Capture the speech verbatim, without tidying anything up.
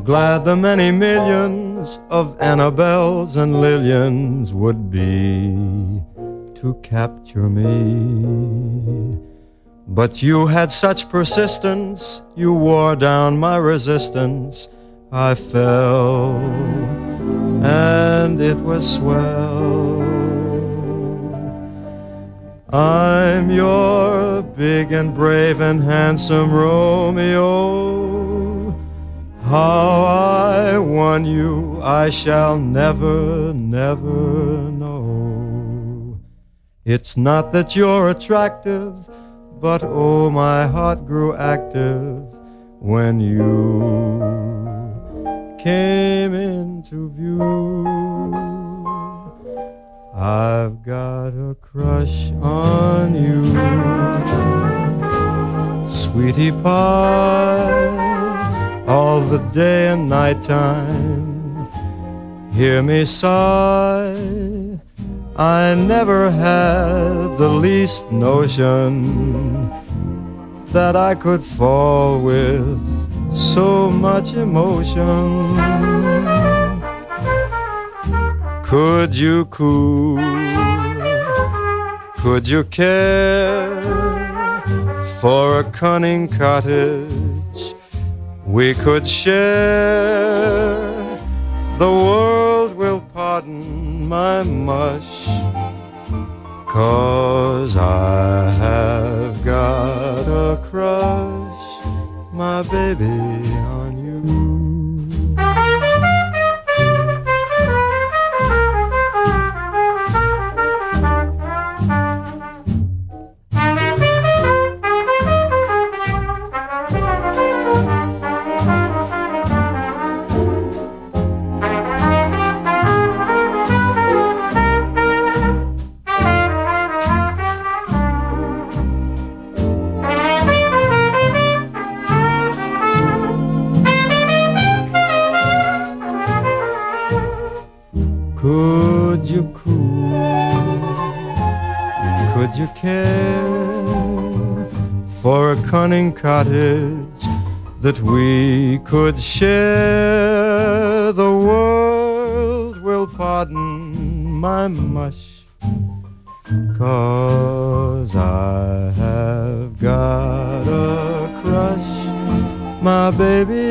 glad the many millions of Annabelles and Lillians would be to capture me. But you had such persistence, you wore down my resistance. I fell, and it was swell. I'm your big and brave and handsome Romeo. How I won you I shall never, never know. It's not that you're attractive, but oh, my heart grew active when you came into view. I've got a crush on you, sweetie pie, all the day and night time. Hear me sigh, I never had the least notion that I could fall with so much emotion. Could you coo? Could you care for a cunning cottage we could share? The world will pardon my mush, 'cause I have got a crush, my baby, on you. Could you cool? Could you care for a cunning cottage that we could share? The world will pardon my mush, 'cause I have got a crush, my baby,